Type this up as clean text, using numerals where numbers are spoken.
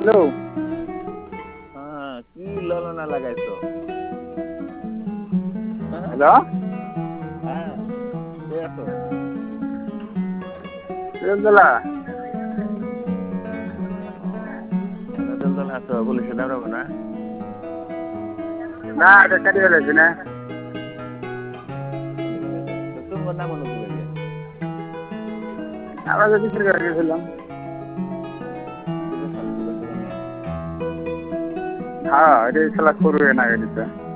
Hello. হ্যাঁ, কি ললনা লাগাইছো? হ্যাঁ? হ্যালো। হ্যাঁ, কে আছো? সিরাজদৌল্লা। সিরাজউদ্দৌলা আছো, পুলিশে দাঁড়াবো না? না এটা কাটি ফেলেছি না। তো তোমার নাম হলো কি লাগে? আমরা তো বিচার করে গেছিলাম। দিবস দিবস নিয়ে। হ্যাঁ এটা খেলা করবে না এটা।